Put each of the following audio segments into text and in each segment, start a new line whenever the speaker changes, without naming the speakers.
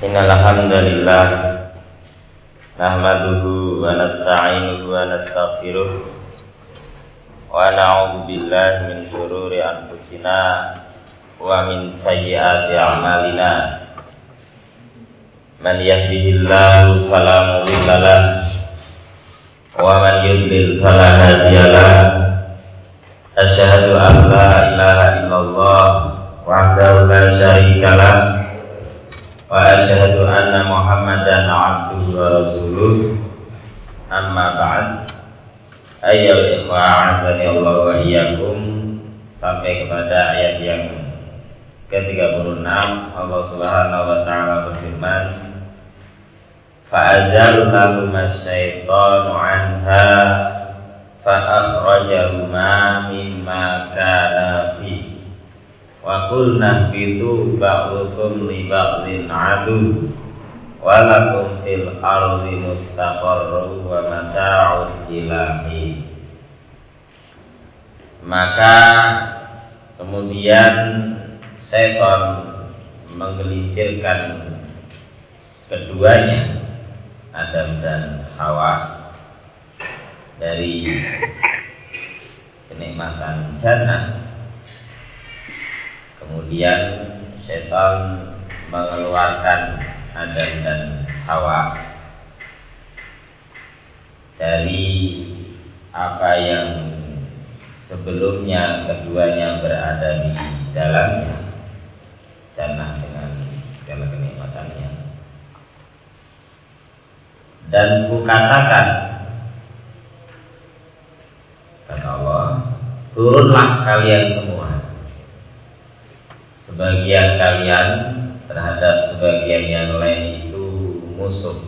Innal hamdalillah nahmaduhu wa nasta'inuhu wa nastaghfiruh wa na'udzu billahi min shururi anfusina wa min sayyiati a'malina. Man yahdihillahu fala mudilla lahu wa man yudlil fala hadiya lahu. Asyhadu an la ilaha illallah wahdahu la syarika lahu wa asyhadu anna Muhammadan abduhu wa rasuluh. Amma ba'd. Ayyuhal ikhwah, a'azzani Allah wa iyyakum. Sampai kepada ayat yang ke-36, Allah Subhanahu wa taala berfirman, fa'azallahuma asyaitanu anha fa'akhrajahuma mimma kana fihi wa qulna bitu ba'dukum li ba'din adu wa lakum fil ardi mustaqarrun wa mata'un ila hin. Maka kemudian setan menggelincirkan keduanya, Adam dan Hawa, dari kenikmatan jannah. Kemudian setan mengeluarkan Adam dan Hawa dari apa yang sebelumnya keduanya berada di dalamnya, jannah dengan segala kenikmatannya. Dan kukatakan, kata Allah, turunlah kalian semua, sebagian kalian terhadap sebagian yang lain itu musuh.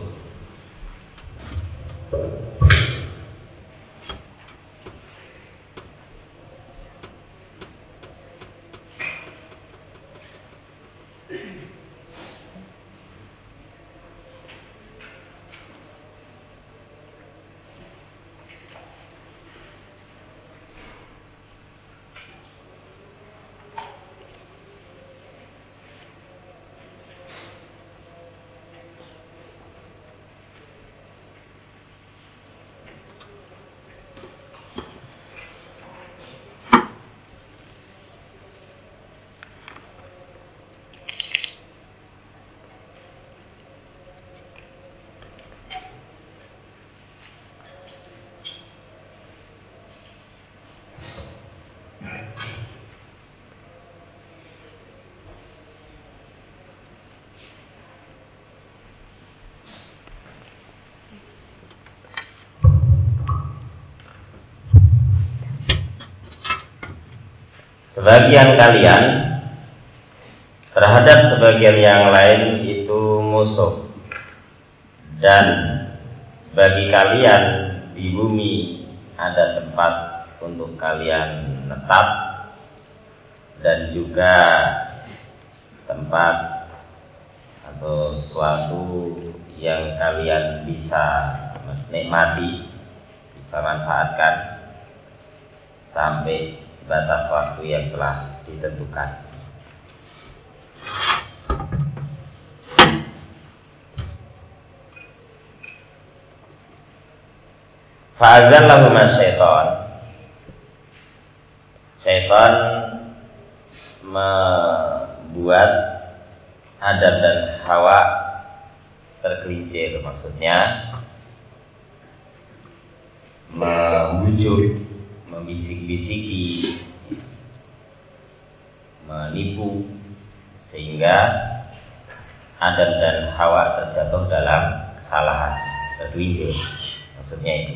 Sebagian kalian terhadap sebagian yang lain itu musuh, dan bagi kalian di bumi ada tempat untuk kalian menetap, dan juga tempat atau suatu yang kalian bisa nikmati, bisa manfaatkan sampai batas waktu yang telah ditentukan. Fa'azallahuma syaitan. Syaitan membuat Adam dan Hawa tergelincir, maksudnya membujuk, membisik-bisiki, menipu, sehingga Adam dan Hawa terjatuh dalam kesalahan, tergelincir, maksudnya itu.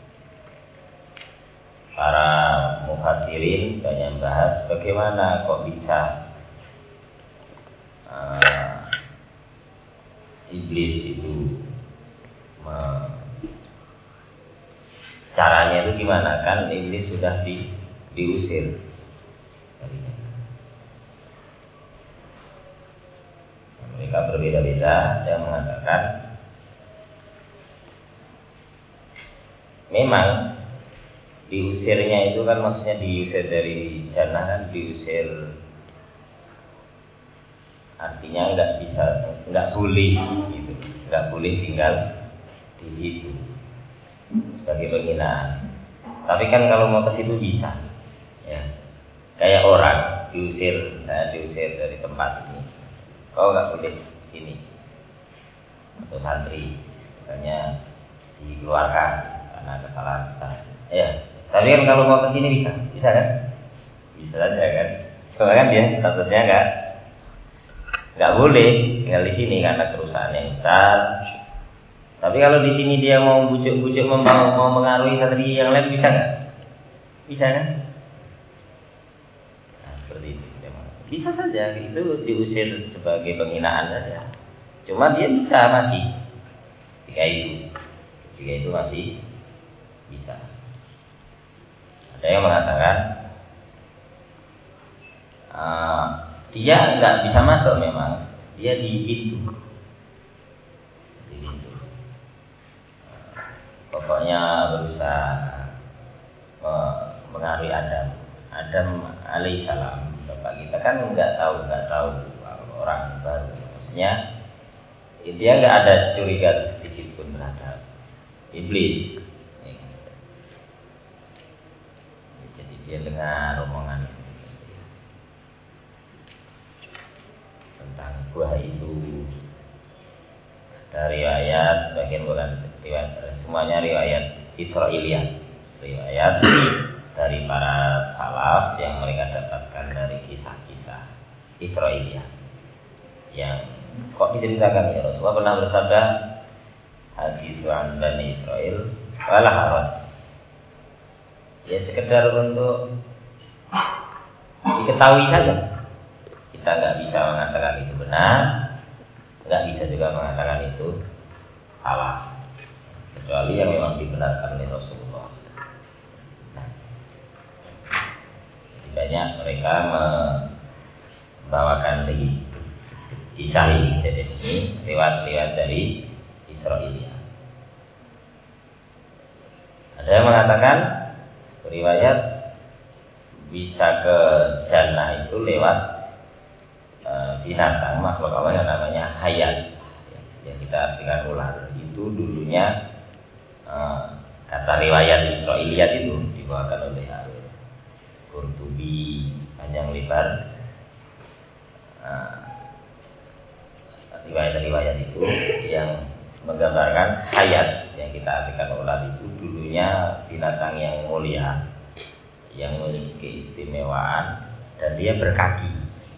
Para mufassirin banyak bahas bagaimana kok bisa iblis itu caranya itu gimana, kan iblis sudah diusir. Mereka berbeda-beda. Ada yang mengatakan memang diusirnya itu kan maksudnya diusir dari jannah, kan diusir artinya nggak bisa nggak boleh gitu, nggak boleh tinggal di situ sebagai penghinaan. Tapi kan kalau mau ke situ bisa, ya. Kayak orang diusir, saya diusir dari tempat ini, kau nggak boleh sini, atau santri misalnya dikeluarkan karena kesalahan besar, ya. Tapi kan kalau mau ke sini bisa kan? Bisa saja kan? Soalnya kan dia statusnya nggak boleh tinggal di sini karena kerusakan yang besar. Tapi kalau di sini dia mau bujuk-bujuk mau mengaruhi santri yang lain bisa nggak? Bisa kan? Nah, seperti itu. Bisa saja itu diusir sebagai penghinaan saja. Cuma dia bisa masih ketika itu masih bisa. Ada yang mengatakan dia nggak bisa masuk, memang dia di pintu. Pokoknya berusaha mengaruhi Adam alaihissalam. Bapak kita kan nggak tahu orang baru, maksudnya dia nggak ada curiga sedikit pun terhadap iblis. Jadi dia dengar omongan tentang buah itu. Dari riwayat, sebagian bukan riwayat, semuanya riwayat Israiliyat, riwayat dari para salaf yang mereka dapatkan dari kisah-kisah Israiliyat yang kok diceritakan ya Rasulullah pernah bersabda, hadis an Bani Israil wala haraj, ya sekedar untuk diketahui saja. Kita nggak bisa mengatakan itu benar, nggak bisa juga mengatakan itu salah, kecuali yang memang dibenarkan oleh Rasulullah. Nah, banyak mereka membawakan kisah ini, jadi ini riwayat dari Israiliyah. Ada yang mengatakan riwayat bisa ke jannah itu lewat binatang makhluk Allah yang namanya hayat, yang kita artikan ular. Itu dulunya kata riwayat Israiliyat itu dibawakan oleh Al-Qurtubi panjang lebar. Riwayat-riwayat itu yang menggambarkan hayat yang kita artikan ular itu dulunya binatang yang mulia, yang memiliki keistimewaan, dan dia berkaki,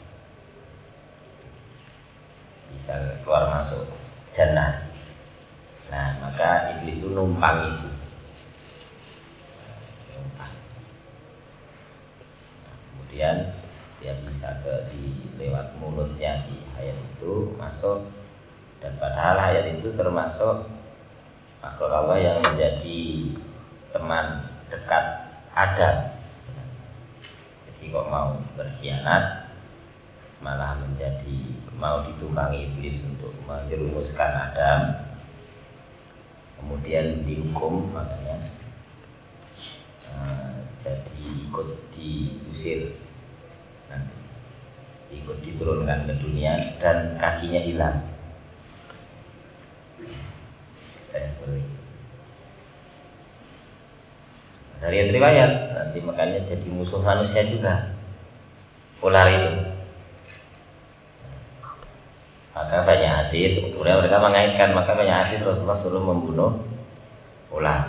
bisa keluar masuk jannah. Nah, maka iblis itu numpang itu. Nah, kemudian dia bisa lewat mulutnya si hayat itu masuk, dan padahal hayat itu termasuk makhluk Allah yang menjadi teman dekat Adam. Jadi kok mau berkhianat, malah mau ditumpangi iblis untuk menjerumuskan Adam, kemudian dihukum, makanya jadi ikut diusir, nanti ikut diturunkan ke dunia dan kakinya hilang. Dari riwayat nanti makanya jadi musuh manusia juga ular itu. Maka banyak hadis, kemudian mereka mengaitkan, maka banyak hadis Rasulullah suruh membunuh ular.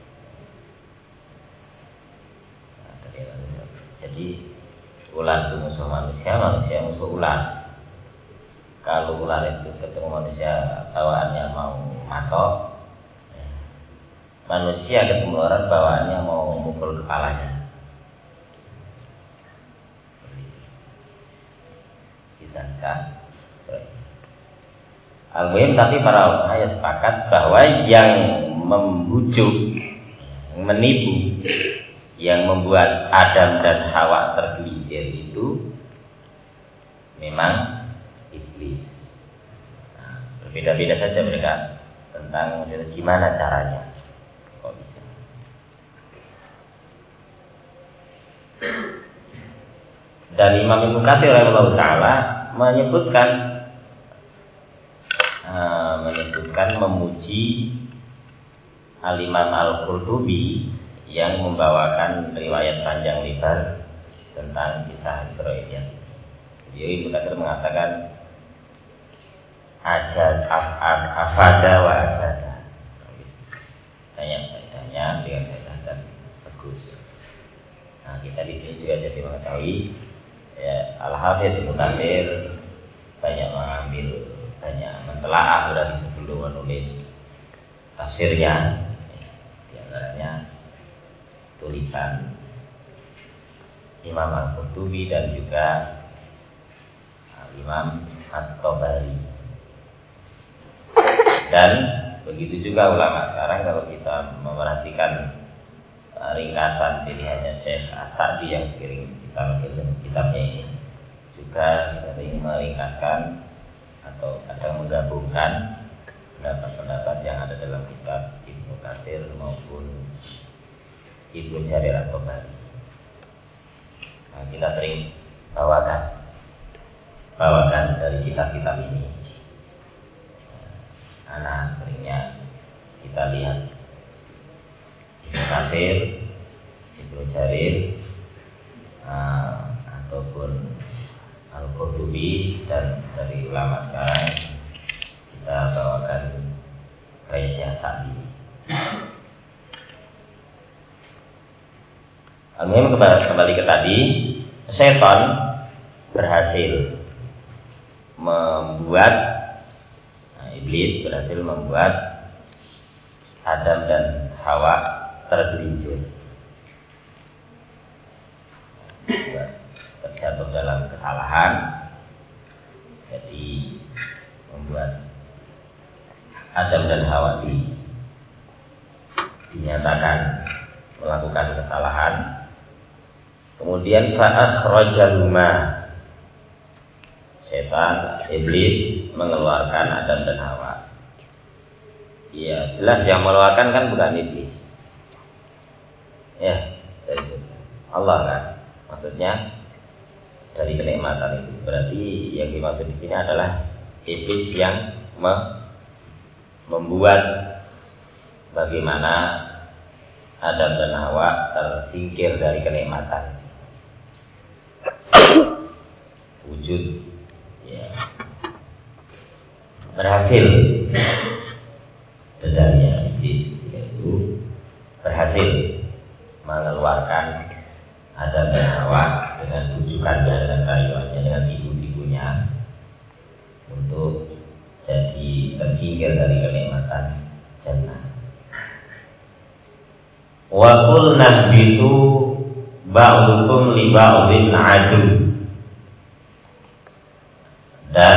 Jadi ular itu musuh manusia, manusia musuh ular. Kalau ular itu ketemu manusia bawaannya mau matok, manusia ketemu ular bawaannya mau mukul kepalanya. Kisah-kisah. Al-muhim, tapi para ulama ya sepakat bahwa yang membujuk, menipu, yang membuat Adam dan Hawa tergelincir itu memang iblis. Nah, berbeda-beda saja mereka tentang gimana caranya, kok bisa. Dan Imam Ibnu Katsir rahimahullah taala menyebutkan menyebutkan memuji Al-Imam Al-Qurtubi yang membawakan riwayat panjang lebar tentang kisah Israiliyat. Jadi Ibnu Katsir mengatakan afada wa ajada. Banyak faedahnya, dengan faedah dan bagus. Nah, kita di sini juga jadi mengetahui ya, Al-Hafidz Ibnu Katsir banyak mentelaah dari sebelum menulis tafsirnya. Di antaranya tulisan Imam Al-Qurtubi dan juga Imam At-Tabari. Dan begitu juga ulama sekarang, kalau kita memperhatikan ringkasan pilihannya Syekh As-Sa'di yang sering kita kitabnya ini juga sering meringkaskan atau kadang menggabungkan pendapat-pendapat yang ada dalam kitab Ibnu Katsir maupun Ibnu Jarir At-Tabari. Nah, kita sering bawakan dari kitab-kitab ini. Anak seringnya kita lihat Ibnu Katsir, Ibnu Jarir, ataupun Al-Qurtubi, dan dari ulama sekarang kita bawakan Syekh Sa'di. Kembali ke tadi, setan berhasil membuat iblis berhasil membuat Adam dan Hawa tergelincir, terjatuh dalam kesalahan. Jadi membuat Adam dan Hawa dinyatakan melakukan kesalahan. Kemudian fa'akhrajahuma, setan iblis mengeluarkan Adam dan Hawa. Ya, jelas yang mengeluarkan kan bukan iblis. Ya, dari Allah kan. Maksudnya dari kenikmatan itu. Berarti yang dimaksud di sini adalah iblis yang membuat bagaimana Adam dan Hawa tersingkir dari kenikmatan wujud, ya, berhasil bedanya iblis, yaitu berhasil mengeluarkan Adam dan Hawa dengan bujukannya, dengan rayuannya, dengan tipu-tipunya untuk jadi tersingkir dari kenikmatan jannah. Wa qulna bitu ba'dukum li ba'din adu, dan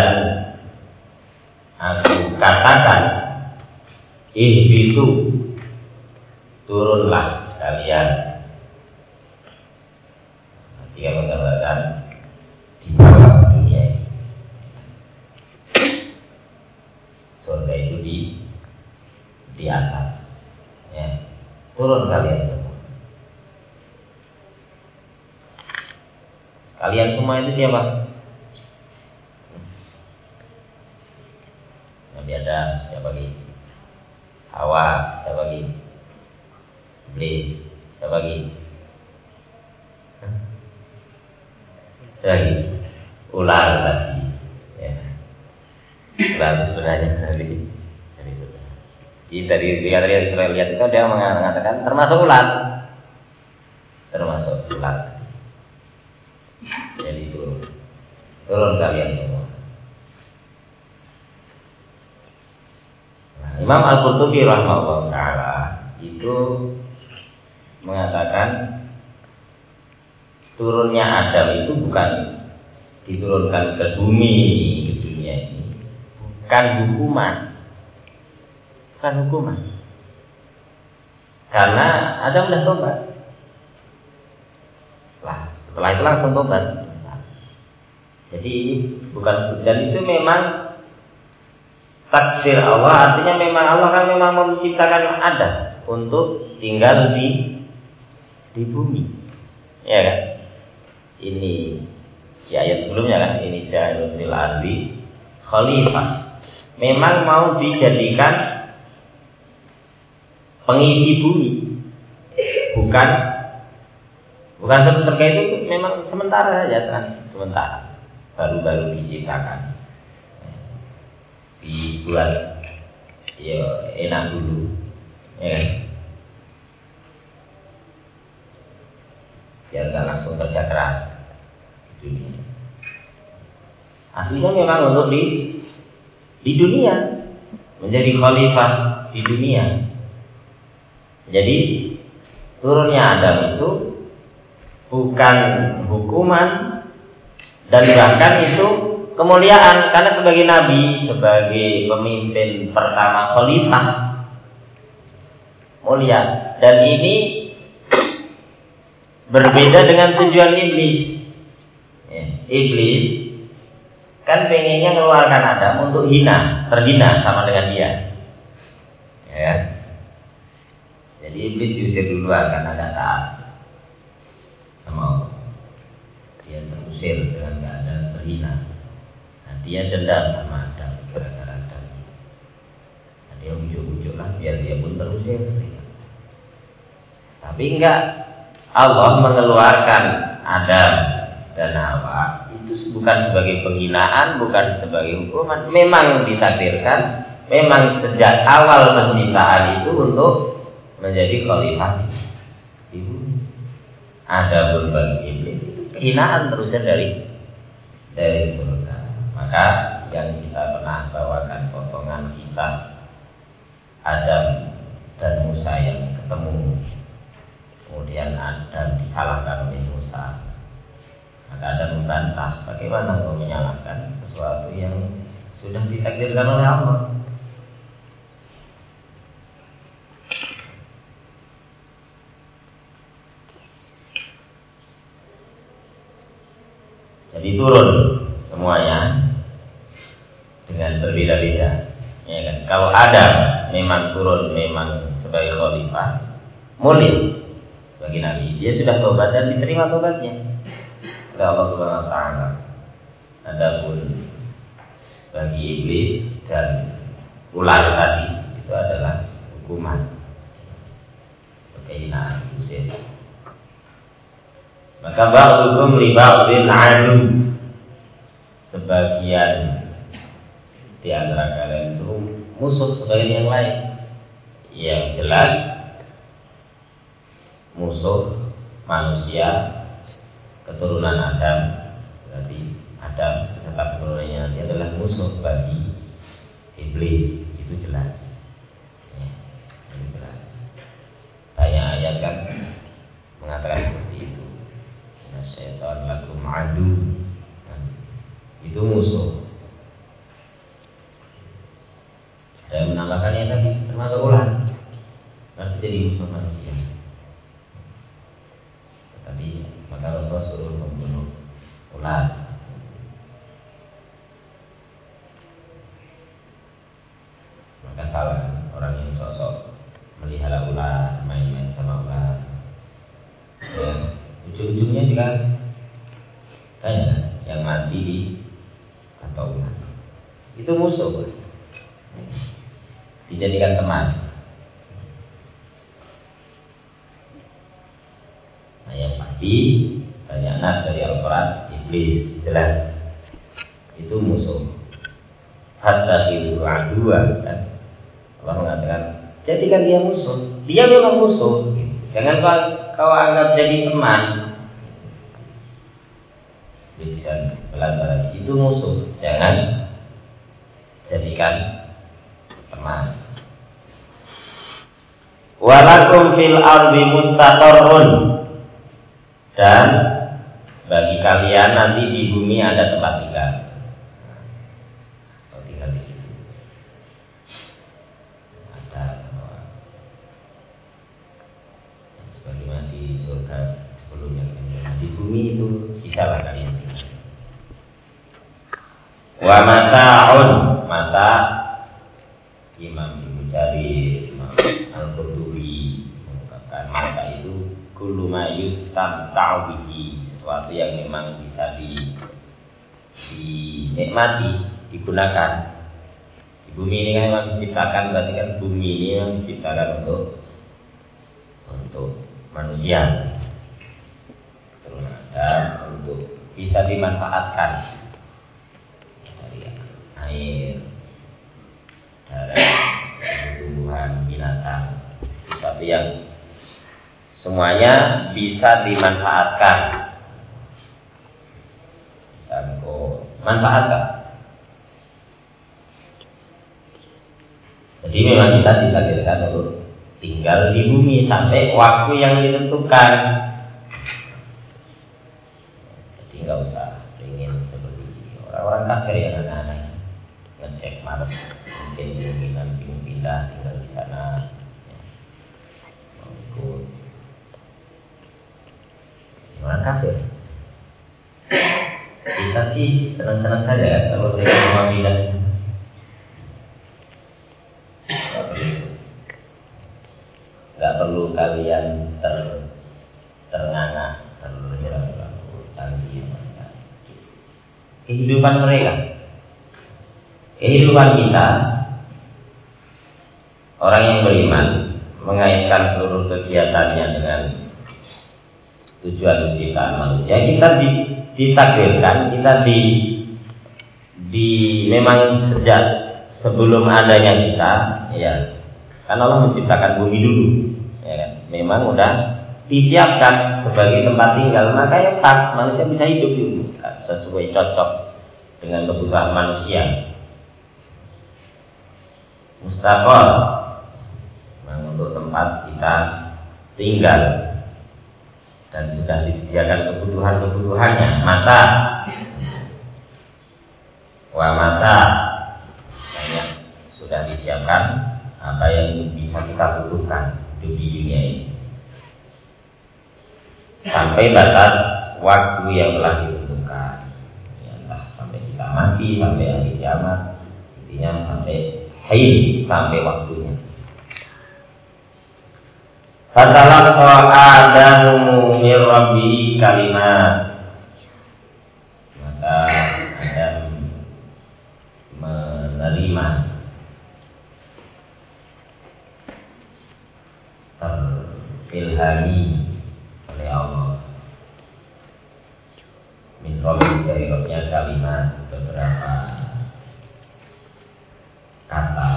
aku katakan ihbitu, turunlah kalian. Dia menggambarkan di bawah dunia ini. Surga itu di atas, ya. Turun kalian semua. Kalian semua itu siapa? Nabi Adam, siapa lagi? Hawa, siapa lagi? Iblis, siapa lagi? Lagi ular lagi, ya. Ular itu sebenarnya dari sebenarnya. Jadi tadi lihat itu dia mengatakan termasuk ular. Jadi turun kalian semua. Nah, Imam Al-Qurtubi rahimahullah taala itu mengatakan turunnya Adam itu bukan diturunkan ke bumi ini, ke dunia ini, bukan hukuman. Karena Adam sudah tobat. Setelah itu langsung tobat. Jadi ini bukan, dan itu memang takdir Allah. Artinya memang Allah kan memang menciptakan Adam untuk tinggal di bumi, ya kan? Ini di ayat sebelumnya kan, ini ja'ilun fil ardi khalifah. memang mau dijadikan pengisi bumi, bukan surga itu memang sementara saja, sementara, baru diciptakan, dibuat ya enak dulu, ya kan? Biar nggak langsung kerja keras di dunia. Aslinya memang untuk di dunia, menjadi khalifah di dunia. Jadi turunnya Adam itu bukan hukuman, dan bahkan itu kemuliaan, karena sebagai nabi, sebagai pemimpin pertama khalifah, mulia. Dan ini berbeda dengan tujuan iblis. Iblis kan pengennya mengeluarkan Adam untuk terhina sama dengan dia, ya. Jadi iblis diusir duluan karena tidak taat sama Allah. Dia terusir dengan keadaan terhina. Nah, dia dendam sama Adam gara-gara Adam. Nah, dia ujuk-ujuklah biar dia pun terusir. Tapi enggak, Allah mengeluarkan Adam dan Hawa itu bukan sebagai penghinaan, bukan sebagai hukuman. Memang ditakdirkan, memang sejak awal penciptaan itu untuk menjadi khalifah di bumi. Ada berbagai iblis itu kehinaan terusnya dari surga. Maka yang kita pernah bawakan potongan kisah Adam dan Musa yang ketemu, kemudian Adam disalahkan oleh Musa. Maka Adam membantah, bagaimana kau menyalahkan sesuatu yang sudah ditakdirkan oleh Allah? Jadi turun semuanya dengan berbeda-beda, ya kan? Kalau Adam memang turun memang sebagai khalifah, mulia sebagai nabi, dia sudah tobat dan diterima tobatnya oleh Allah Subhanahu wa taala. Adapun bagi iblis dan ular tadi itu adalah hukuman, kehinaan, usir. Maka ba'dukum li ba'din adu, sebagian di antara kalian itu musuh sebagian yang lain. Yang jelas musuh manusia keturunan Adam, berarti Adam beserta keturunannya nanti adalah musuh bagi iblis, itu jelas. Ya, itu jelas. Banyak ayat kan mengatakan seperti itu. Syaitan lakum adu, itu musuh. Dan menambahkannya tadi termasuk ular, berarti jadi musuh manusia. Tadi maka Rasulullah suruh membunuh ular. Maka salah orang yang sosok melihara ular, main-main sama ular, ya, ujung-ujungnya juga banyak yang mati di atau ular. Itu musuh, dijadikan teman. Nah, yang pasti banyak nas dari Al-Quran, iblis jelas itu musuh. Hatta hidu adua, kan? Allah mengatakan jadikan dia musuh. Dia memang musuh. Jangan kau anggap jadi teman. Biskan belantara itu musuh. Jangan jadikan teman. Walakum fil ardi mustaqarrun, dan bagi kalian nanti di bumi ada tempat tinggal. Kau tinggal di situ. Ada sebagaimana di surga sebelumnya. Di bumi itu bisalah kalian tinggal. Wa mata'un, mata Imam Al-Bukhari, Imam Al-Qurtubi mengungkapkan mata itu kullu ma yustamta'u bihi, sesuatu yang memang bisa dinikmati, digunakan Bumi ini kan memang diciptakan, berarti kan bumi ini memang diciptakan untuk manusia. Terus ada untuk bisa dimanfaatkan dari air, dari tumbuhan, binatang, tapi yang semuanya bisa dimanfaatkan. Bisa kau manfaatkan. Jadi memang kita ditakdirkan untuk tinggal di bumi sampai waktu yang ditentukan. Jadi nggak usah ingin seperti orang-orang kafir yang anak-anak ngecek Mars, mungkin keinginan ingin pindah tinggal di sana, mau ikut orang kafir. Kita sih senang-senang saja kan kalau mereka mau pindah. Nggak perlu kalian ternganga, terhirau-hirau, canggih. Kehidupan mereka, kehidupan kita, orang yang beriman mengaitkan seluruh kegiatannya dengan tujuan penciptaan manusia. Kita ditakdirkan, kita memang sejak sebelum adanya kita, ya. Kan Allah menciptakan bumi dulu, ya kan? Memang udah disiapkan sebagai tempat tinggal, makanya pas manusia bisa hidup di bumi, sesuai cocok dengan kebutuhan manusia. Mustaqor, memang untuk tempat kita tinggal dan sudah disediakan kebutuhan-kebutuhannya. Mata, banyak sudah disiapkan apa yang bisa kita butuhkan hidup di dunia ini sampai batas waktu yang telah ditentukan, ya, entah sampai kita mati, sampai hari kiamat, intinya sampai waktunya. Fatalaqa Adamu min Rabbihi kalimat, maka Adam menerima, terilhami oleh Allah min Rabbihi, dari Rabbnya kalimat, beberapa kata.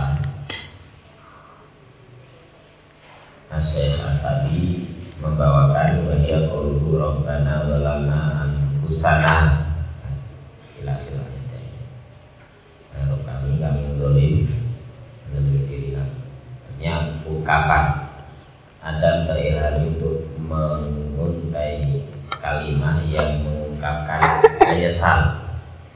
Syekh As-Sa'di membawakan wahya qulu rabbana walana anfusana ila akhirnya. Kalau kami zalim diri kami. Artinya ungkapan Adam terilhami untuk menguntai kalimat yang mengungkapkan menyesal.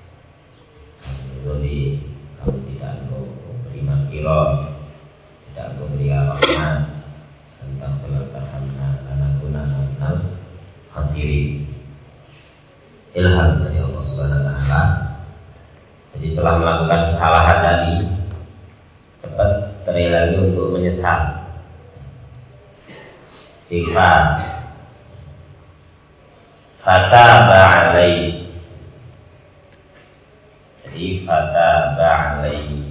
Jadi kamu tidak memberi maghfirah, tidak memberi rahmat, tentang pelatahanna anakuna anal khasiri, ilham dari Allah Subhanahu Wa Taala. Jadi setelah melakukan kesalahan tadi, cepat terilhami untuk menyesal, istighfar, fataba alaihi. Jadi fataba alaihi,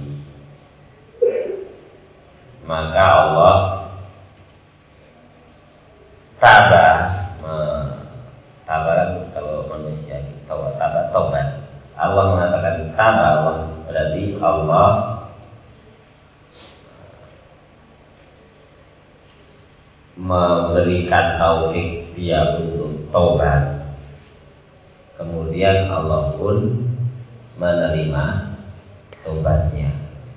maka Allah tabah kalau manusia kita tabah tobat. Allah mengatakan tabah, Allah berarti Allah memberikan taufik dia untuk taubat. Kemudian Allah pun menerima taubatnya.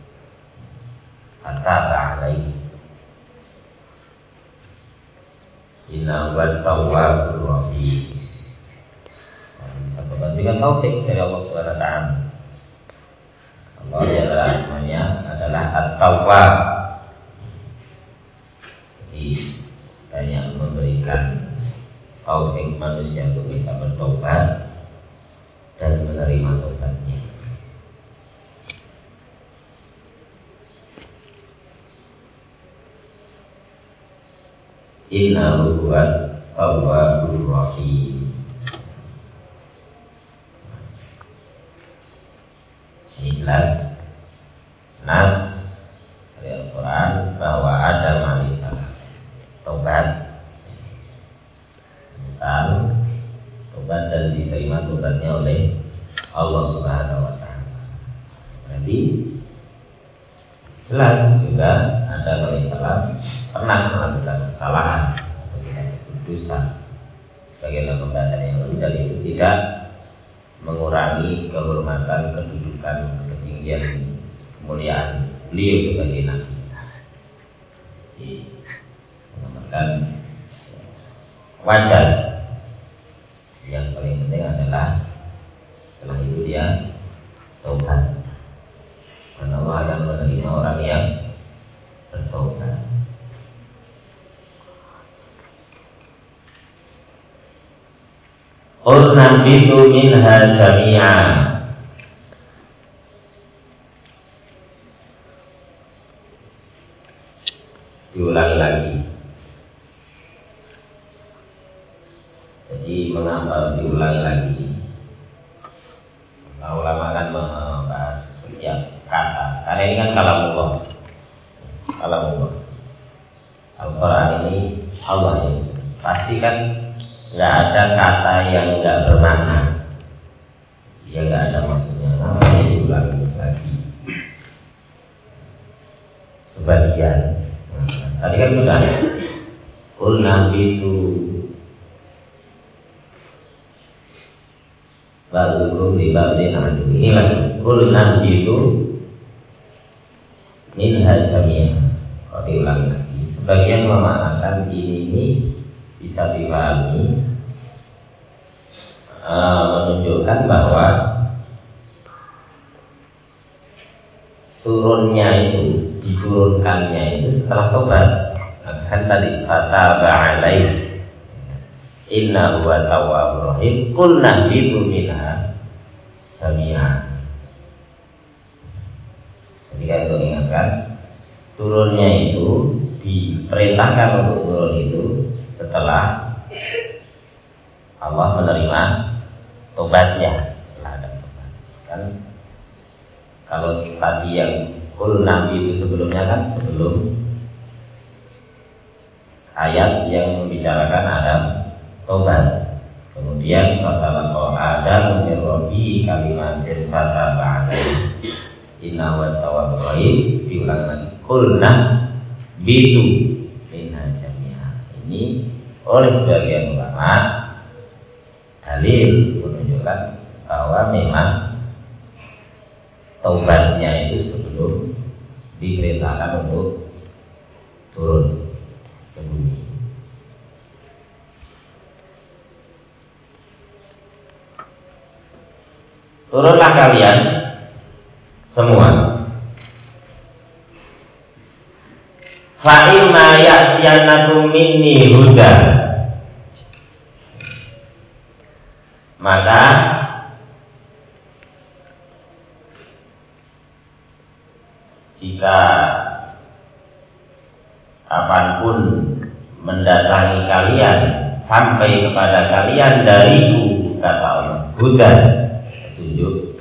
Fataba alaihi inna wa tawwabur rahim. Bisa tobat dengan taufik dari Allah Subhanahu Wa Taala. Allah adalah asmanya adalah At-Tawwab. Jadi banyak memberikan taufik manusia untuk bisa bertobat dan menerima taubatnya. Innahu huwa tawwabur rahim. Ini jelas. Nas Jelas juga Adam alaihissalam pernah melakukan kesalahan atau kita sebut dosa. Sebagai dalam pembahasan yang lalu, dan itu tidak mengurangi kehormatan, kedudukan, ketinggian, kemuliaan beliau sebagai nabi. Jadi mengamalkan wajar. Yang paling penting adalah setelah itu dia taubat. Karena Allah akan menerima orang yang bertaubat. Qul nabitu minha jami'a. Diulangi lagi. Jadi mengapa diulangi lagi? Para ulama kan membahas setiap kata. Karena ini kan kalamullah. Kalamullah. Al-Quran ini Allah yang pasti kan nggak ada kata yang nggak bermakna. Ya nggak ada maksudnya. Namanya diulangi lagi. Sebagian. Tadi kan sudah. Qul nabitu ba'dukum li ba'din adu. Ini lagi. Qul nabitu minha jami'a. Kalau diulangi lagi, sebagian memaknakan ini bisa dipahami menunjukkan bahwa turunnya itu, diturunkannya itu setelah tobat. Kan tadi fataba alaihi inna huwa tawwabur rahim. Qul nahbitu minha jami'a. Jadi kan untuk ingatkan, turunnya itu diperintahkan untuk turun itu setelah Allah menerima tobatnya, setelah ada tobat. Kan kalau tadi yang Qul nabi itu sebelumnya kan sebelum ayat yang membicarakan Adam tobat. Kemudian fatalaqa Adam min rabbi kalimatin fataba alaihi inna wa tawwabur rahim. Diulang lagi, qulna bitu minha jami'a. Ini oleh sebagian ulama dalil menunjukkan bahwa memang taubatnya itu sebelum diperintahkan untuk turun ke bumi. Turunlah kalian semua. Fa imma ya'tiyanakum minni huda. Maka jika kapanpun mendatangi kalian, sampai kepada kalian dariku, kata Allah, huda, petunjuk.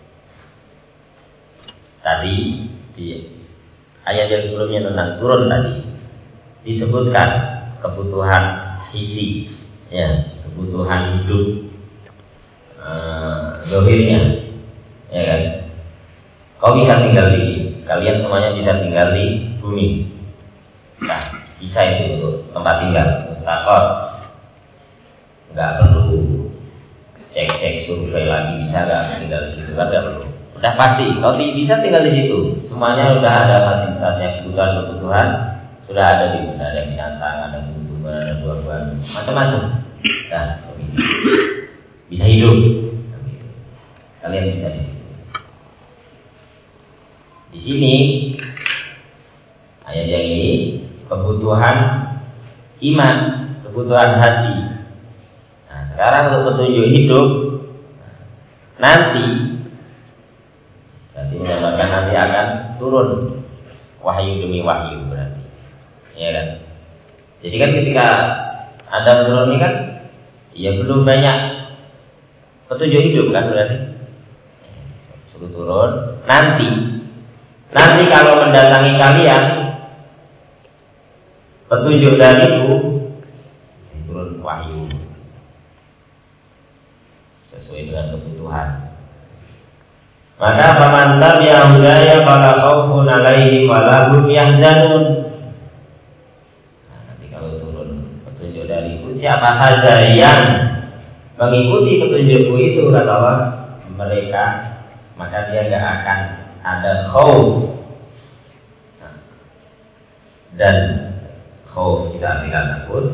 Tadi di ayat yang sebelumnya tentang turun tadi disebutkan kebutuhan hisi, ya, kebutuhan hidup zahirnya, ya kan? Kau bisa tinggal kalian semuanya bisa tinggal di bumi. Nah, bisa itu untuk tempat tinggal, mustaqor. Nggak perlu cek survei lagi, bisa nggak tinggal di situ, kan nggak perlu. Udah pasti, kau bisa tinggal di situ. Semuanya udah ada fasilitasnya, kebutuhan sudah ada di sana. Ada binatang, ada tumbuhan, ada buah-buahan, macam-macam. Nah, bisa hidup. Kalian bisa di situ. Di sini ayat yang ini kebutuhan iman, kebutuhan hati. Nah, sekarang untuk petunjuk hidup nanti, berarti menggambarkan nanti akan turun wahyu demi wahyu, berarti, ya kan? Jadi kan ketika Adam turun ini kan, ya belum banyak petunjuk hidup kan, berarti suruh turun. Nanti kalau mendatangi kalian petunjuk dariku, turun wahyu sesuai dengan kebutuhan. Maka faman tabi'a hudaya fala khaufun 'alaihim wa la hum yahzanun. Nah, nanti kalau turun petunjuk dariku, siapa saja yang mengikuti petunjukku itu, kata Allah, mereka, maka dia enggak akan ada khauf. Dan khauf kita artikan takut,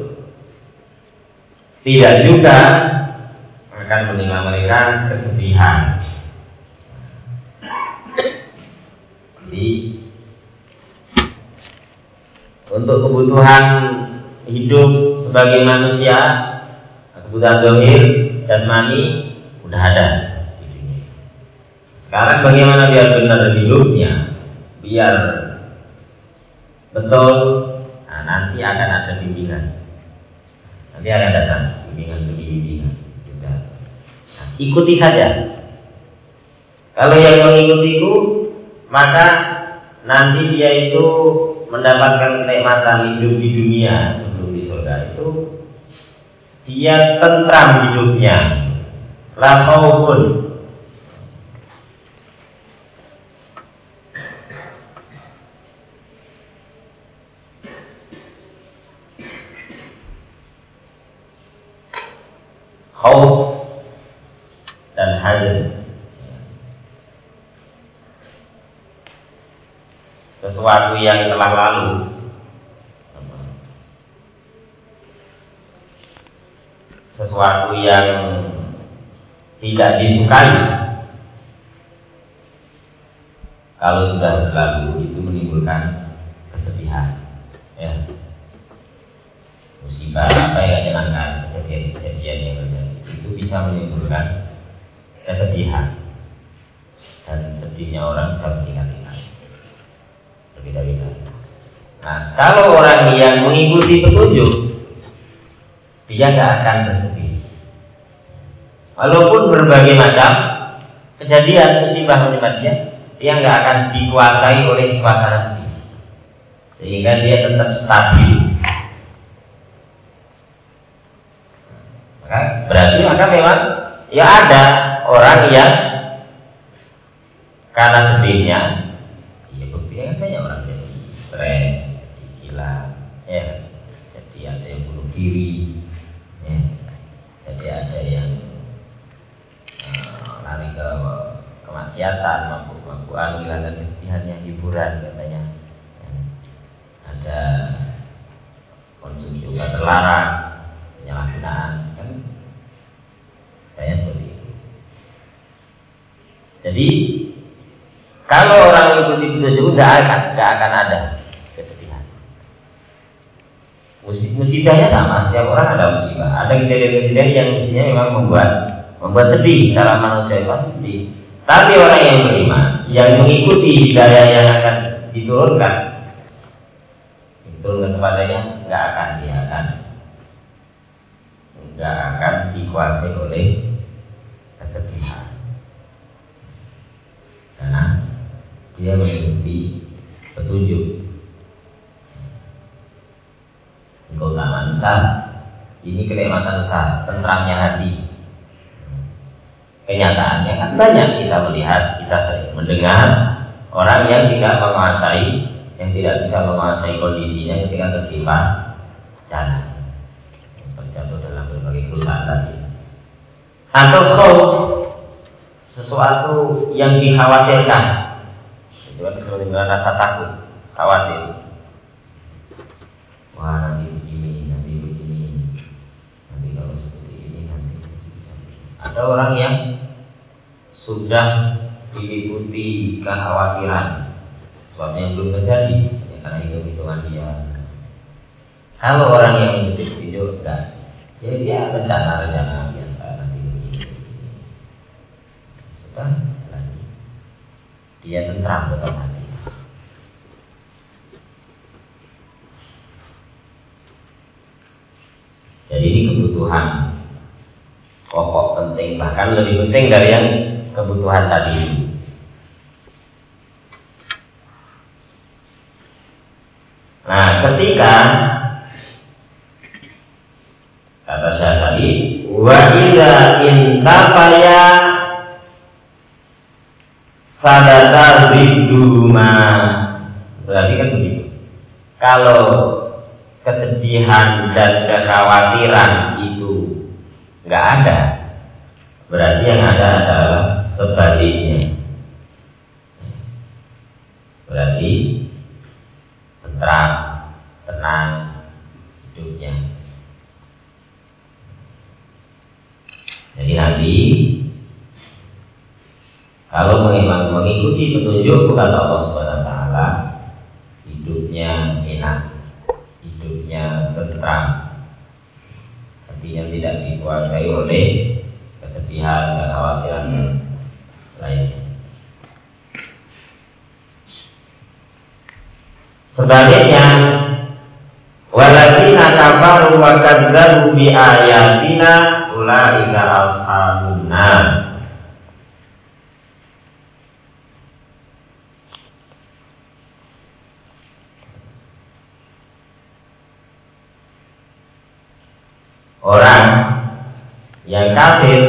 tidak juga akan menimpa mereka kesedihan. Jadi untuk kebutuhan hidup sebagai manusia, kebutuhan zahir, jasmani udah ada di dunia. Sekarang bagaimana biar benar hidupnya, biar betul, nah, nanti akan ada bimbingan. Nanti akan datang bimbingan demi bimbingan. Nah, ikuti saja. Kalau yang mengikutiku, maka nanti dia itu mendapatkan kenikmatan hidup di dunia sebelum di surga itu, dia tentram hidupnya, la khaufun. Khauf dan hazan, sesuatu yang telah lalu, sesuatu yang tidak disukai, kalau sudah berlalu itu menimbulkan kesedihan. Ya, musibah apa yang menyenangkan, kejadian yang terjadi itu bisa menimbulkan kesedihan, dan sedihnya orang bisa bertingkat-tingkat, berbeda-beda. Nah, kalau orang yang mengikuti petunjuk, dia nggak akan bersedih, walaupun berbagai macam kejadian musibah menimpa dia nggak akan dikuasai oleh suasana sedih, sehingga dia tetap stabil. Berarti maka memang ya ada orang yang karena sedihnya, ya buktinya kan banyak orang jadi stres, jadi gila, ya, jadi ada yang bunuh diri, ya, jadi ada yang lari ke kemaksiatan, mabuk-mabukan, menghilangkan kesedihannya, hiburan katanya, ya, ada konsumsi obat terlarang, penyalahgunaan, kan saya seperti itu. Jadi kalau orang mengikuti petunjuk nggak akan ada kesedihan. Musibahnya sama, setiap orang ada musibah. Ada kejadian-kejadian yang mestinya memang membuat sedih secara manusia, pasti sedih. Tapi orang yang beriman, yang mengikuti hidayah yang akan diturunkan kepadanya, nggak akan dikuasai oleh kesedihan, karena dia mengikuti petunjuk. Keutamaan besar, ini kenikmatan besar, tentramnya hati. Kenyataannya kan banyak kita melihat, kita sering mendengar orang yang tidak menguasai, yang tidak bisa menguasai kondisinya ketika tertimpa bencana, terjatuh dalam berbagai kerusakan tadi, atau khauf, sesuatu yang dikhawatirkan, itu kan seperti rasa takut, khawatir. Wah, nanti begini, nanti kalau seperti ini, nanti ada orang yang sudah diliputi kekhawatiran sesuatu yang belum terjadi, ya, karena hitung-hitungan dia. Kalau orang yang mengikuti video enggak, ya dia rencana biasa, nanti begini. Sudah jalan, dia tentram betul hati. Jadi ini kebutuhan pokok penting, bahkan lebih penting dari yang kebutuhan tadi. Nah, ketika kata Syahsari, wa idza intafaya sadata riduma. Berarti kan begitu. Kalau kesedihan dan kekhawatiran itu nggak ada, berarti yang ada adalah sebaliknya. Berarti tentram, tenang hidupnya. Jadi nanti kalau memang mengikuti petunjuk kata Allah Subhanahu wa taala, hidupnya enak, hidupnya tentram, artinya tidak dikuasai oleh kesedihan, kekhawatiran lainnya. Sebaliknya, waladzina kafaru wa kadzdzabu bi ayatina ulaika ashabun nar. Orang yang kafir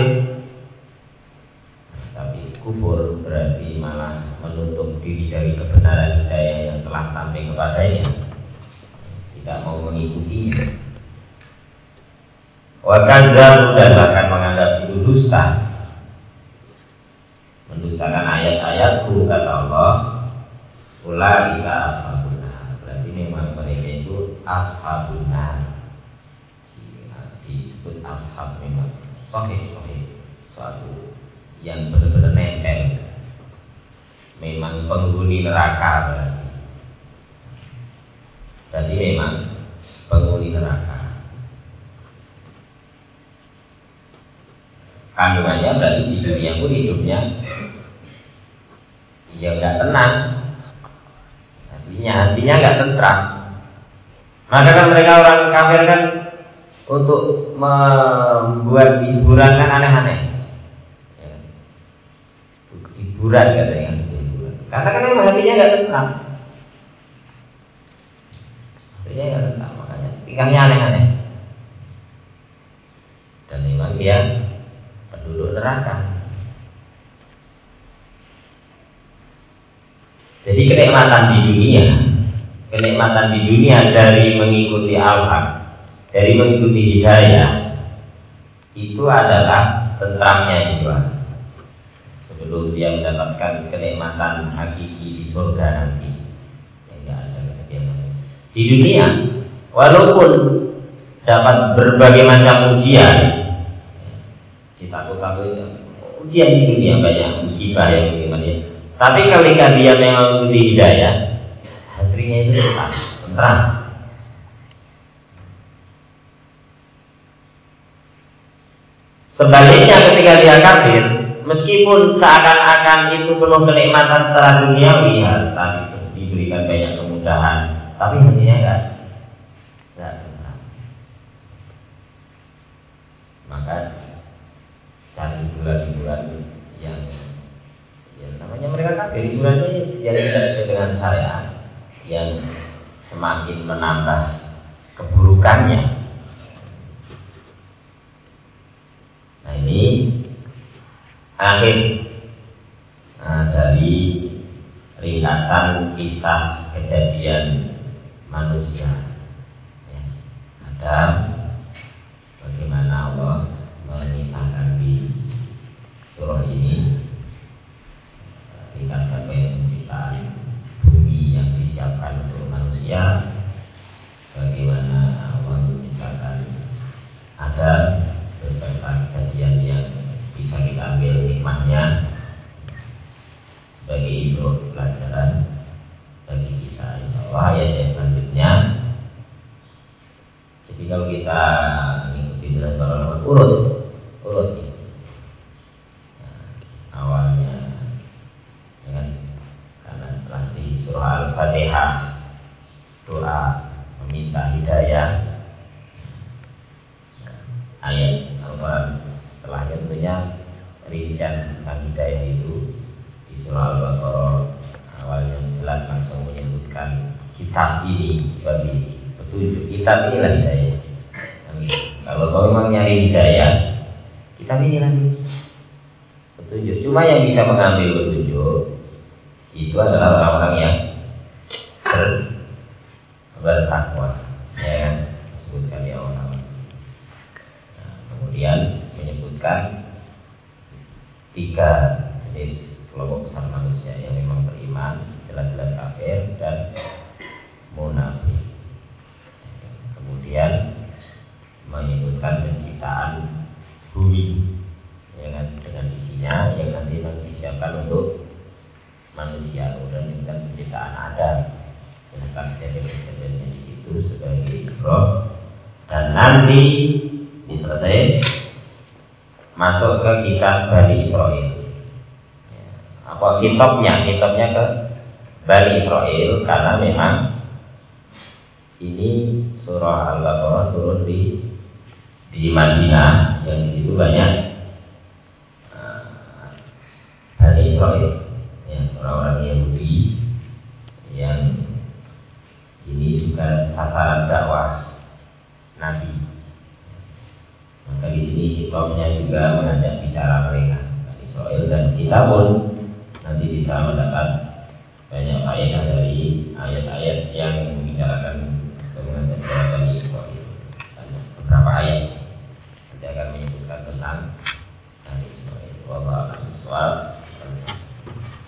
tapi kufur berarti malah menutup diri dari kebenaran hidayah yang telah sampai kepadanya, tidak mau mengikutinya. Wa kadzdzabu, dan bahkan menganggap itu dusta, mendustakan ayat-ayatku kata Allah. Ulaika ashabun nar, berarti memang mereka itu ashabun nar. Disebut ashab memang sahih suatu yang benar-benar nempel, memang penghuni neraka. Berarti memang penghuni neraka. Kandungannya berarti di dunia pun hidupnya ya nggak tenang, aslinya hatinya nggak tentram. Maka kan mereka orang kafir kan untuk membuat hiburan kan aneh-aneh. Hiburan katanya, hiburan. Karena kan memang hatinya nggak tentram. Hatinya nggak tentram, makanya tingkahnya aneh-aneh. Dan memang dia penduduk neraka. Jadi kenikmatan di dunia dari mengikuti al-haq, dari mengikuti hidayah, itu adalah tentramnya jiwa sebelum dia mendapatkan kenikmatan hakiki di surga nanti yang tidak ada kesedihan. Di dunia walaupun dapat berbagai macam ujian, ditakut-takutin ujian di dunia banyak, musibah yang menimpa dia, tapi ketika dia memang mengikuti hidayah, hatinya itu tentram. Sebaliknya ketika dia kafir, meskipun seakan-akan itu penuh kenikmatan secara duniawi, tadi diberikan banyak kemudahan, tapi hatinya enggak tentram. Maka cari hiburan-hiburan yang namanya mereka kafir, hiburannya yang tidak sesuai dengan syariat, yang semakin menambah keburukannya. Nah ini akhir dari ringkasan kisah kejadian manusia. Adam, bagaimana Allah mengisahkan di surah ini ringkasan penciptaan bumi yang disiapkan untuk manusia, bagaimana Allah menciptakan Adam beserta kejadian yang bisa kita ambil hikmahnya sebagai ibrah pelajaran bagi kita. Insyaallah ayat yang selanjutnya. Jadi kalau kita mengikuti jalan para urut awalnya dengan karena setelah di surah Al-Fatihah doa meminta hidayah, ayat Al-Quran setelahnya tentunya rincian tentang hidayah itu di surah Al-Baqarah awalnya jelas langsung menyebutkan kitab ini sebagai petunjuk. Kitab inilah hidayah. Kalau kau memang nyari hidayah, kitab inilah petunjuk. Cuma yang bisa mengambil petunjuk itu adalah orang-orang yang bertakwa, ya kan? Disebutkan di awal-awal. Nah, kemudian menyebutkan 3 jenis kelompok besar manusia yang memang beriman, jelas-jelas kafir dan munafik. Kemudian menyebutkan penciptaan bumi, ya kan, dengan isinya yang nanti disiapkan untuk manusia. Kemudian menyebutkan penciptaan Adam, tentang kejadian-kejadiannya di situ sebagai ibroh, dan nanti diselesai masuk ke kisah Bani Israel. Apa kitabnya ke Bani Israel, karena memang ini surah Al-Baqarah turun di Madinah, yang di situ banyak Bani Israel, ya, orang-orang Yahudi yang ini juga sasaran dakwah Nabi. Maka di sini kitabnya juga mengajak bicara mereka Bani Israel, dan kita pun nanti bisa mendapat banyak faedah dari